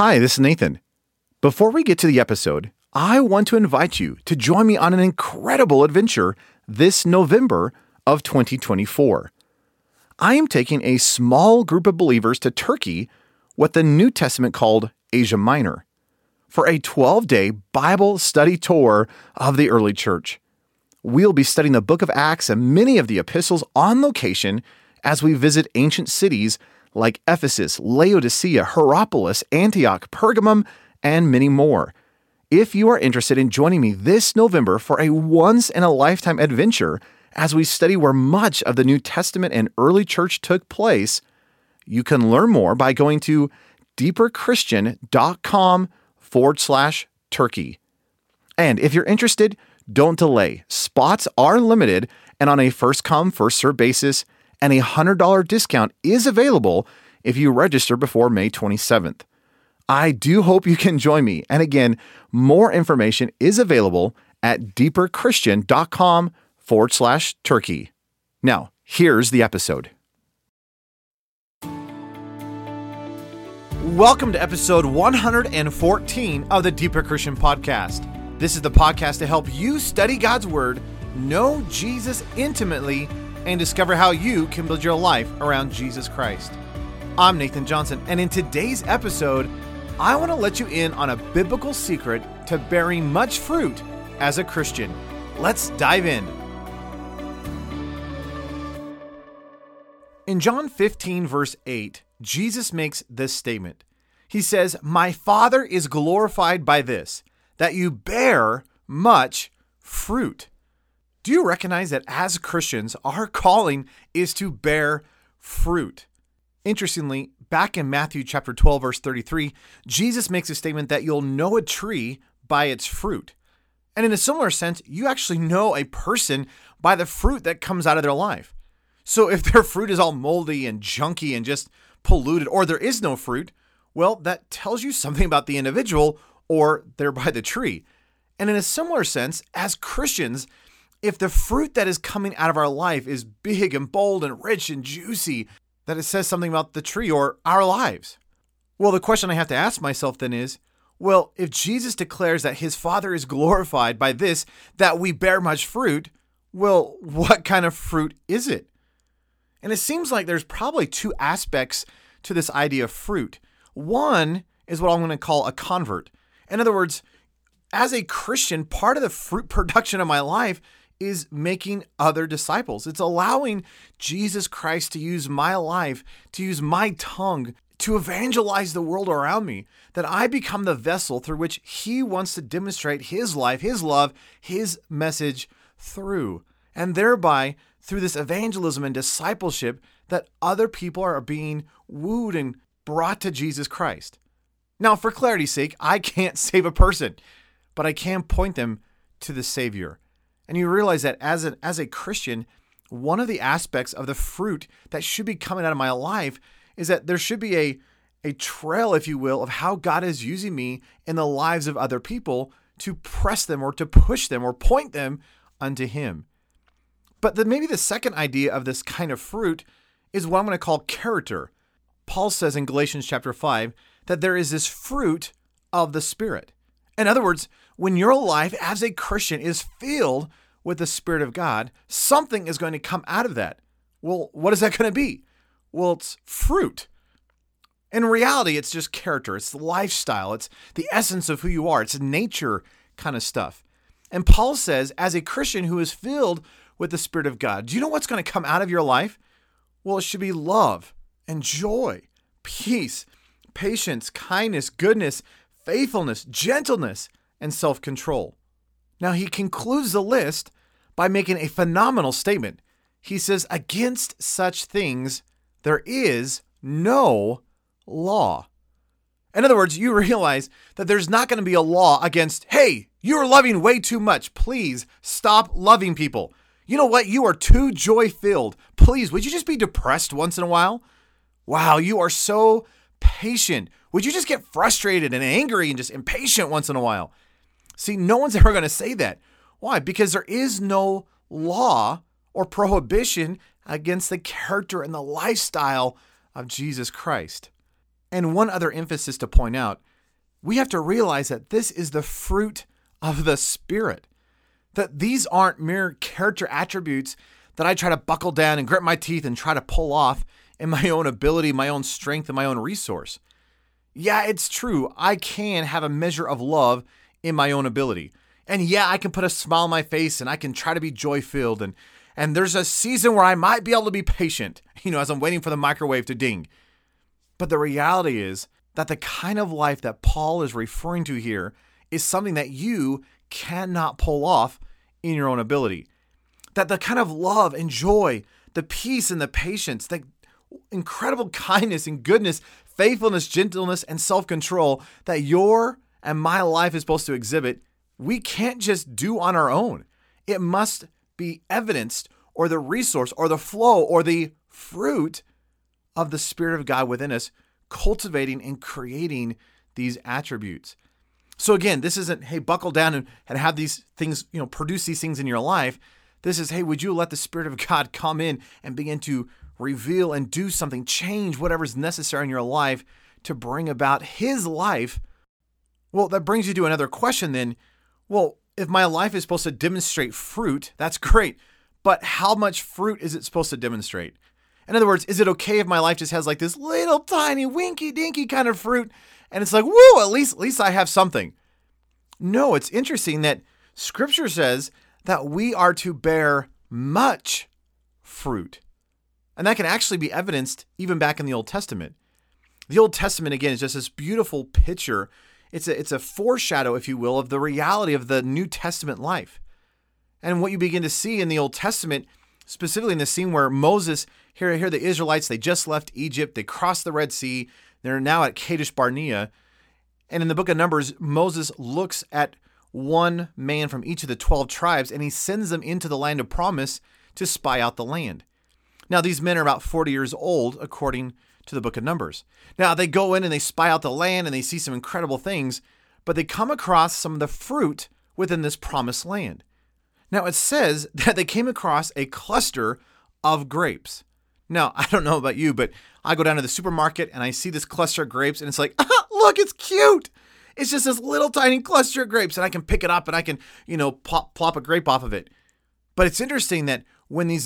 Hi, this is Nathan. Before we get to the episode, I want to invite you to join me on an incredible adventure this November of 2024. I am taking a small group of believers to Turkey, what the New Testament called Asia Minor, for a 12-day Bible study tour of the early church. We'll be studying the book of Acts and many of the epistles on location as we visit ancient cities like Ephesus, Laodicea, Hierapolis, Antioch, Pergamum, and many more. If you are interested in joining me this November for a once-in-a-lifetime adventure as we study where much of the New Testament and early church took place, you can learn more by going to deeperchristian.com/Turkey. And if you're interested, don't delay. Spots are limited and on a first-come, first-served basis, and a $100 discount is available if you register before May 27th. I do hope you can join me. And again, more information is available at deeperchristian.com/Turkey. Now, here's the episode. Welcome to episode 114 of the Deeper Christian Podcast. This is the podcast to help you study God's Word, know Jesus intimately, and discover how you can build your life around Jesus Christ. I'm Nathan Johnson, and in today's episode, I want to let you in on a biblical secret to bearing much fruit as a Christian. Let's dive in. In John 15, verse 8, Jesus makes this statement. He says, "My Father is glorified by this, that you bear much fruit." Do you recognize that as Christians, our calling is to bear fruit? Interestingly, back in Matthew chapter 12, verse 33, Jesus makes a statement that you'll know a tree by its fruit. And in a similar sense, you actually know a person by the fruit that comes out of their life. So if their fruit is all moldy and junky and just polluted, or there is no fruit, well, that tells you something about the individual or thereby the tree. And in a similar sense, as Christians, if the fruit that is coming out of our life is big and bold and rich and juicy, that it says something about the tree or our lives. Well, the question I have to ask myself then is, well, if Jesus declares that his Father is glorified by this, that we bear much fruit, well, what kind of fruit is it? And it seems like there's probably two aspects to this idea of fruit. One is what I'm going to call a convert. In other words, as a Christian, part of the fruit production of my life is making other disciples. It's allowing Jesus Christ to use my life, to use my tongue, to evangelize the world around me, that I become the vessel through which he wants to demonstrate his life, his love, his message through. And thereby, through this evangelism and discipleship, that other people are being wooed and brought to Jesus Christ. Now, for clarity's sake, I can't save a person, but I can point them to the Savior. And you realize that as a Christian, one of the aspects of the fruit that should be coming out of my life is that there should be a trail, if you will, of how God is using me in the lives of other people to press them or to push them or point them unto him. But then maybe the second idea of this kind of fruit is what I'm going to call character. Paul says in Galatians chapter 5 that there is this fruit of the Spirit. In other words, when your life as a Christian is filled with the Spirit of God, something is going to come out of that. Well, what is that going to be? Well, it's fruit. In reality, it's just character. It's the lifestyle. It's the essence of who you are. It's nature kind of stuff. And Paul says, as a Christian who is filled with the Spirit of God, do you know what's going to come out of your life? Well, it should be love and joy, peace, patience, kindness, goodness, faithfulness, gentleness, and self-control. Now, he concludes the list by making a phenomenal statement. He says, against such things, there is no law. In other words, you realize that there's not going to be a law against, hey, you're loving way too much. Please stop loving people. You know what? You are too joy-filled. Please, would you just be depressed once in a while? Wow, you are so patient. Would you just get frustrated and angry and just impatient once in a while? See, no one's ever going to say that. Why? Because there is no law or prohibition against the character and the lifestyle of Jesus Christ. And one other emphasis to point out, we have to realize that this is the fruit of the Spirit, that these aren't mere character attributes that I try to buckle down and grit my teeth and try to pull off in my own ability, my own strength, and my own resource. Yeah, it's true. I can have a measure of love in my own ability. And yeah, I can put a smile on my face and I can try to be joy-filled. And there's a season where I might be able to be patient, as I'm waiting for the microwave to ding. But the reality is that the kind of life that Paul is referring to here is something that you cannot pull off in your own ability. That the kind of love and joy, the peace and the patience, the incredible kindness and goodness, faithfulness, gentleness, and self-control that your and my life is supposed to exhibit, we can't just do on our own. It must be evidenced, or the resource, or the flow, or the fruit of the Spirit of God within us, cultivating and creating these attributes. So again, this isn't, hey, buckle down and have these things, produce these things in your life. This is, hey, would you let the Spirit of God come in and begin to reveal and do something, change whatever's necessary in your life to bring about His life? Well, that brings you to another question then. Well, if my life is supposed to demonstrate fruit, that's great. But how much fruit is it supposed to demonstrate? In other words, is it okay if my life just has like this little tiny winky dinky kind of fruit and it's like, woo, at least I have something? No, it's interesting that Scripture says that we are to bear much fruit. And that can actually be evidenced even back in the Old Testament. The Old Testament, again, is just this beautiful picture. It's a foreshadow, if you will, of the reality of the New Testament life. And what you begin to see in the Old Testament, specifically in the scene where Moses, here the Israelites, they just left Egypt, they crossed the Red Sea, they're now at Kadesh Barnea. And in the book of Numbers, Moses looks at one man from each of the 12 tribes, and he sends them into the land of promise to spy out the land. Now, these men are about 40 years old, according to the book of Numbers. Now, they go in and they spy out the land and they see some incredible things, but they come across some of the fruit within this promised land. Now, it says that they came across a cluster of grapes. Now, I don't know about you, but I go down to the supermarket and I see this cluster of grapes and it's like, look, it's cute. It's just this little tiny cluster of grapes and I can pick it up and I can, plop a grape off of it. But it's interesting that when these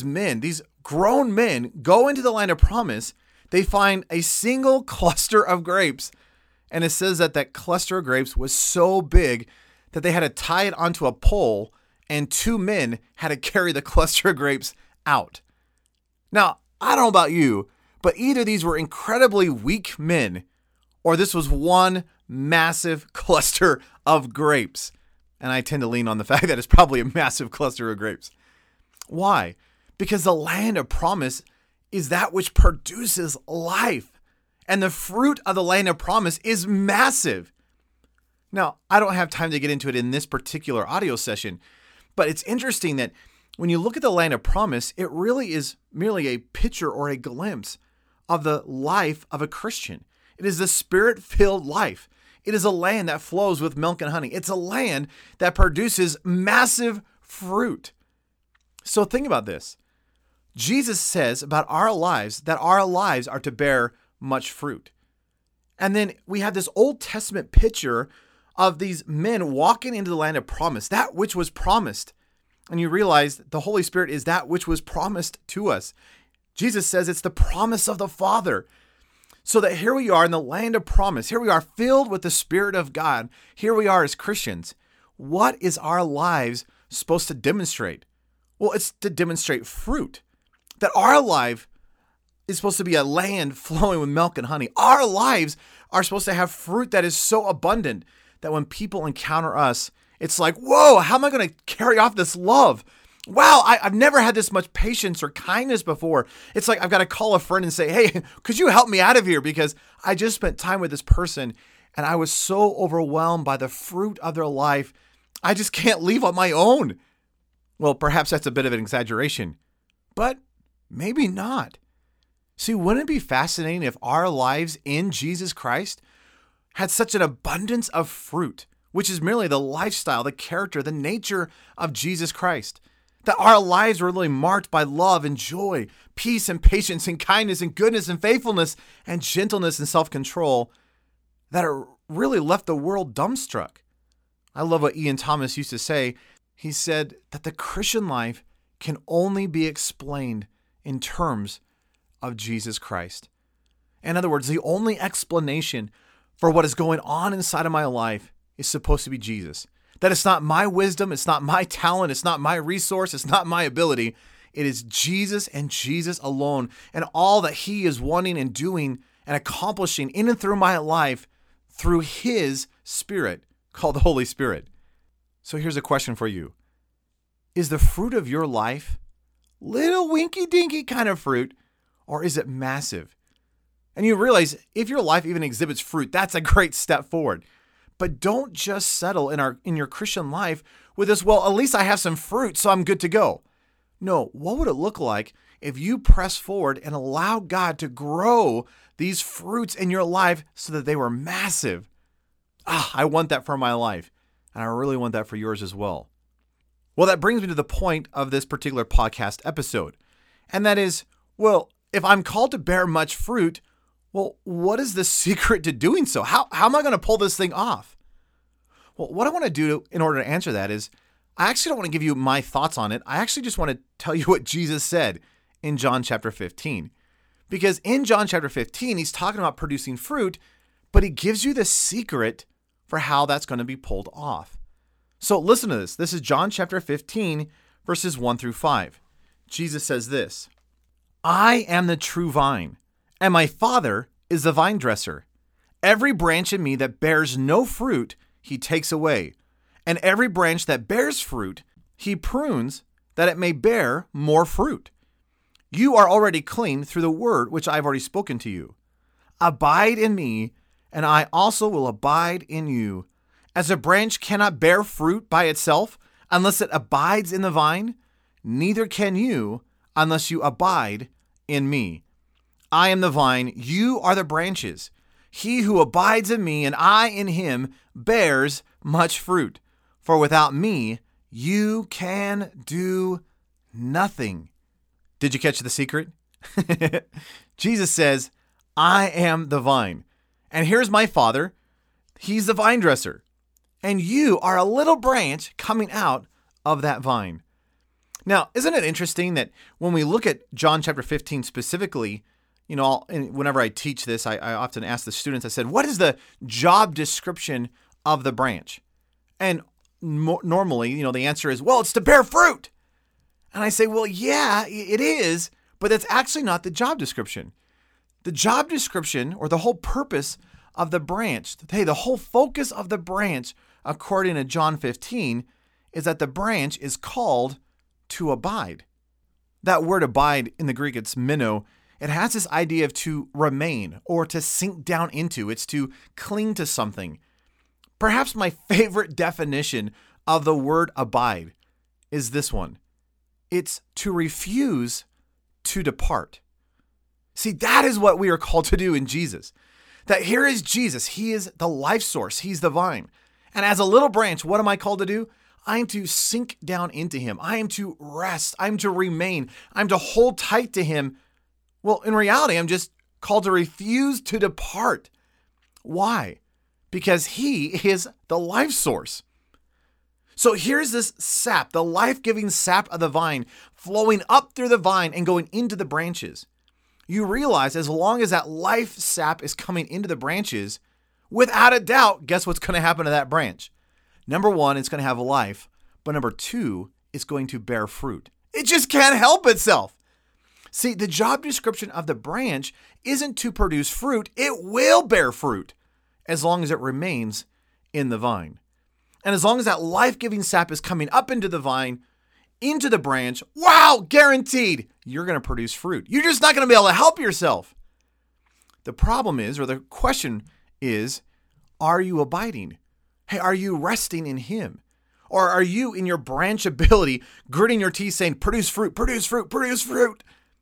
grown men go into the land of promise, they find a single cluster of grapes. And it says that cluster of grapes was so big that they had to tie it onto a pole and 2 men had to carry the cluster of grapes out. Now, I don't know about you, but either these were incredibly weak men or this was one massive cluster of grapes. And I tend to lean on the fact that it's probably a massive cluster of grapes. Why? Because the land of promise is that which produces life. And the fruit of the land of promise is massive. Now, I don't have time to get into it in this particular audio session, but it's interesting that when you look at the land of promise, it really is merely a picture or a glimpse of the life of a Christian. It is the Spirit-filled life. It is a land that flows with milk and honey. It's a land that produces massive fruit. So think about this. Jesus says about our lives that our lives are to bear much fruit. And then we have this Old Testament picture of these men walking into the land of promise, that which was promised. And you realize the Holy Spirit is that which was promised to us. Jesus says it's the promise of the Father. So that here we are in the land of promise. Here we are filled with the Spirit of God. Here we are as Christians. What is our lives supposed to demonstrate? Well, it's to demonstrate fruit. That our life is supposed to be a land flowing with milk and honey. Our lives are supposed to have fruit that is so abundant that when people encounter us, it's like, whoa, how am I going to carry off this love? Wow, I've never had this much patience or kindness before. It's like I've got to call a friend and say, hey, could you help me out of here? Because I just spent time with this person and I was so overwhelmed by the fruit of their life. I just can't leave on my own. Well, perhaps that's a bit of an exaggeration, but maybe not. See, wouldn't it be fascinating if our lives in Jesus Christ had such an abundance of fruit, which is merely the lifestyle, the character, the nature of Jesus Christ? That our lives were really marked by love and joy, peace and patience and kindness and goodness and faithfulness and gentleness and self-control that are really left the world dumbstruck. I love what Ian Thomas used to say. He said that the Christian life can only be explained in terms of Jesus Christ. In other words, the only explanation for what is going on inside of my life is supposed to be Jesus. That it's not my wisdom, it's not my talent, it's not my resource, it's not my ability. It is Jesus and Jesus alone, and all that he is wanting and doing and accomplishing in and through my life through his Spirit, called the Holy Spirit. So here's a question for you. Is the fruit of your life little winky dinky kind of fruit, or is it massive? And you realize if your life even exhibits fruit, that's a great step forward. But don't just settle in your Christian life with this, well, at least I have some fruit, so I'm good to go. No, what would it look like if you press forward and allow God to grow these fruits in your life so that they were massive? I want that for my life, and I really want that for yours as well. Well, that brings me to the point of this particular podcast episode, and that is, well, if I'm called to bear much fruit, well, what is the secret to doing so? How am I going to pull this thing off? Well, what I want to do in order to answer that is, I actually don't want to give you my thoughts on it. I actually just want to tell you what Jesus said in John chapter 15. Because in John chapter 15, he's talking about producing fruit, but he gives you the secret for how that's going to be pulled off. So listen to this. This is John chapter 15, verses 1 through 5. Jesus says this, I am the true vine, and my Father is the vine dresser. Every branch in me that bears no fruit, he takes away. And every branch that bears fruit, he prunes that it may bear more fruit. You are already clean through the word which I have already spoken to you. Abide in me, and I also will abide in you. As a branch cannot bear fruit by itself unless it abides in the vine, neither can you unless you abide in me. I am the vine, you are the branches. He who abides in me and I in him bears much fruit. For without me, you can do nothing. Did you catch the secret? Jesus says, I am the vine. And here's my Father. He's the vine dresser. And you are a little branch coming out of that vine. Now, isn't it interesting that when we look at John chapter 15 specifically, whenever I teach this, I often ask the students, I said, what is the job description of the branch? And normally, the answer is, well, it's to bear fruit. And I say, well, yeah, it is, but that's actually not the job description. The job description, or the whole purpose of the branch, the whole focus of the branch, according to John 15, is that the branch is called to abide. That word abide in the Greek, it's meno. It has this idea of to remain or to sink down into. It's to cling to something. Perhaps my favorite definition of the word abide is this one. It's to refuse to depart. See, that is what we are called to do in Jesus. That here is Jesus. He is the life source. He's the vine. And as a little branch, what am I called to do? I am to sink down into him. I am to rest. I'm to remain. I'm to hold tight to him. Well, in reality, I'm just called to refuse to depart. Why? Because he is the life source. So here's this sap, the life-giving sap of the vine, flowing up through the vine and going into the branches. You realize as long as that life sap is coming into the branches, without a doubt, guess what's going to happen to that branch? Number one, it's going to have life. But number two, it's going to bear fruit. It just can't help itself. See, the job description of the branch isn't to produce fruit. It will bear fruit as long as it remains in the vine. And as long as that life-giving sap is coming up into the vine, into the branch, wow, guaranteed, you're going to produce fruit. You're just not going to be able to help yourself. The problem is, or the question is, are you abiding? Hey, are you resting in him? Or are you in your branch ability, gritting your teeth saying, produce fruit, produce fruit, produce fruit?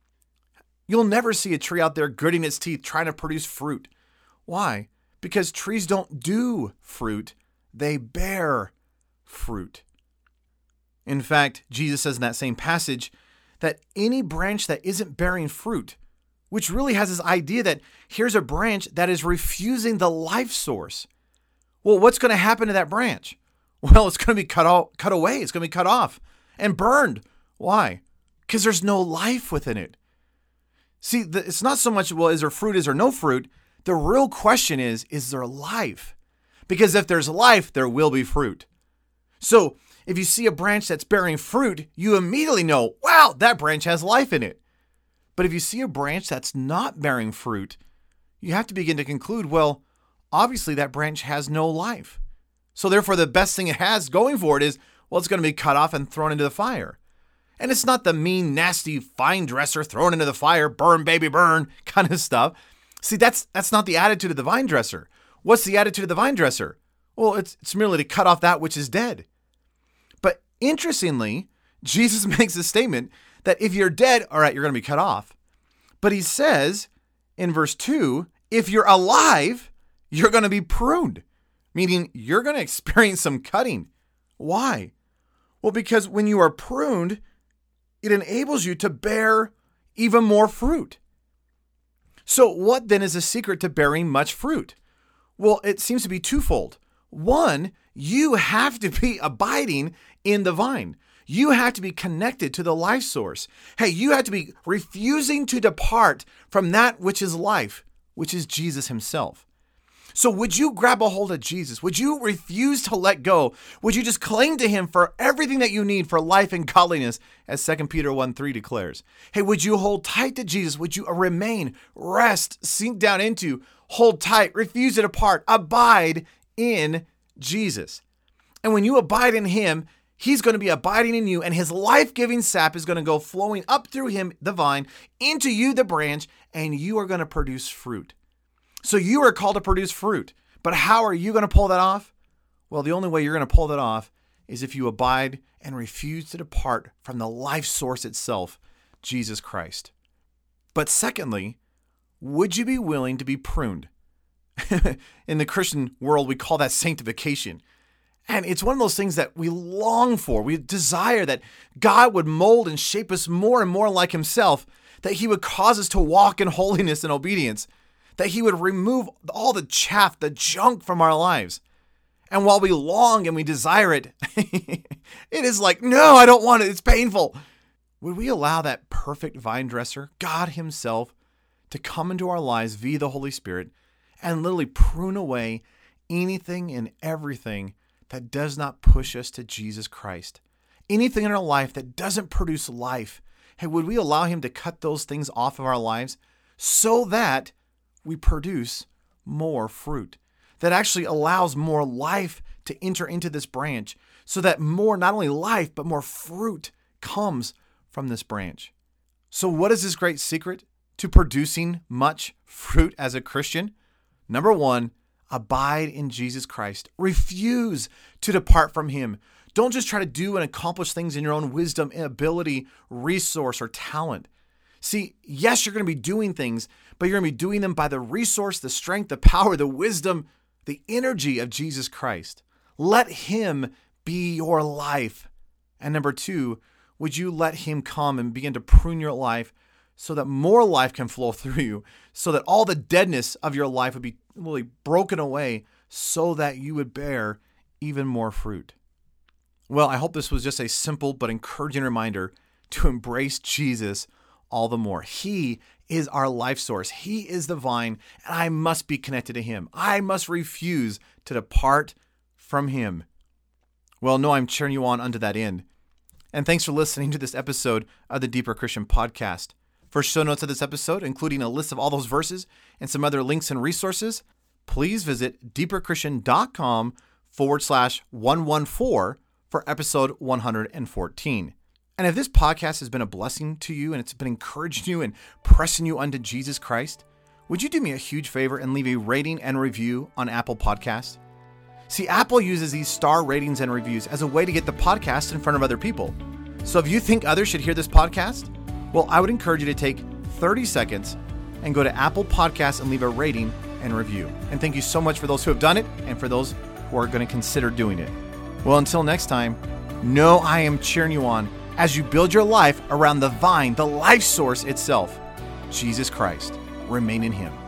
You'll never see a tree out there gritting its teeth trying to produce fruit. Why? Because trees don't do fruit. They bear fruit. In fact, Jesus says in that same passage that any branch that isn't bearing fruit, which really has this idea that here's a branch that is refusing the life source. Well, what's going to happen to that branch? Well, it's going to be cut away. It's going to be cut off and burned. Why? Because there's no life within it. See, it's not so much, well, is there fruit, is there no fruit? The real question is there life? Because if there's life, there will be fruit. So if you see a branch that's bearing fruit, you immediately know, wow, that branch has life in it. But if you see a branch that's not bearing fruit, you have to begin to conclude, well, obviously that branch has no life. So therefore, the best thing it has going for it is, well, it's going to be cut off and thrown into the fire. And it's not the mean, nasty vine dresser thrown into the fire, burn, baby, burn kind of stuff. See, that's not the attitude of the vine dresser. What's the attitude of the vine dresser? Well, it's merely to cut off that which is dead. But interestingly, Jesus makes a statement that if you're dead, all right, you're going to be cut off. But he says in verse 2, if you're alive, you're going to be pruned, meaning you're going to experience some cutting. Why? Well, because when you are pruned, it enables you to bear even more fruit. So what then is the secret to bearing much fruit? Well, it seems to be twofold. One, you have to be abiding in the vine. You have to be connected to the life source. Hey, you have to be refusing to depart from that which is life, which is Jesus himself. So would you grab a hold of Jesus? Would you refuse to let go? Would you just cling to him for everything that you need for life and godliness, as 2 Peter 1:3 declares? Hey, would you hold tight to Jesus? Would you remain, rest, sink down into, hold tight, refuse to depart, abide in Jesus? And when you abide in him, he's going to be abiding in you, and his life-giving sap is going to go flowing up through him, the vine, into you, the branch, and you are going to produce fruit. So you are called to produce fruit. But how are you going to pull that off? Well, the only way you're going to pull that off is if you abide and refuse to depart from the life source itself, Jesus Christ. But secondly, would you be willing to be pruned? In the Christian world, we call that sanctification. And it's one of those things that we long for. We desire that God would mold and shape us more and more like himself, that he would cause us to walk in holiness and obedience, that he would remove all the chaff, the junk from our lives. And while we long and we desire it, it is like, no, I don't want it. It's painful. Would we allow that perfect vine dresser, God himself, to come into our lives via the Holy Spirit and literally prune away anything and everything that does not push us to Jesus Christ? Anything in our life that doesn't produce life. Hey, would we allow him to cut those things off of our lives so that we produce more fruit, that actually allows more life to enter into this branch, so that more, not only life, but more fruit comes from this branch? So what is this great secret to producing much fruit as a Christian? Number one, abide in Jesus Christ. Refuse to depart from him. Don't just try to do and accomplish things in your own wisdom, ability, resource, or talent. See, yes, you're going to be doing things, but you're going to be doing them by the resource, the strength, the power, the wisdom, the energy of Jesus Christ. Let him be your life. And number two, would you let him come and begin to prune your life so that more life can flow through you, so that all the deadness of your life would be really broken away, so that you would bear even more fruit? Well, I hope this was just a simple but encouraging reminder to embrace Jesus all the more. He is our life source. He is the vine, and I must be connected to him. I must refuse to depart from him. Well, no, I'm cheering you on unto that end. And thanks for listening to this episode of the Deeper Christian Podcast. For show notes of this episode, including a list of all those verses and some other links and resources, please visit deeperchristian.com/114 for episode 114. And if this podcast has been a blessing to you and it's been encouraging you and pressing you unto Jesus Christ, would you do me a huge favor and leave a rating and review on Apple Podcasts? See, Apple uses these star ratings and reviews as a way to get the podcast in front of other people. So if you think others should hear this podcast, well, I would encourage you to take 30 seconds and go to Apple Podcasts and leave a rating and review. And thank you so much for those who have done it and for those who are going to consider doing it. Well, until next time, Know I am cheering you on as you build your life around the vine, the life source itself, Jesus Christ. Remain in Him.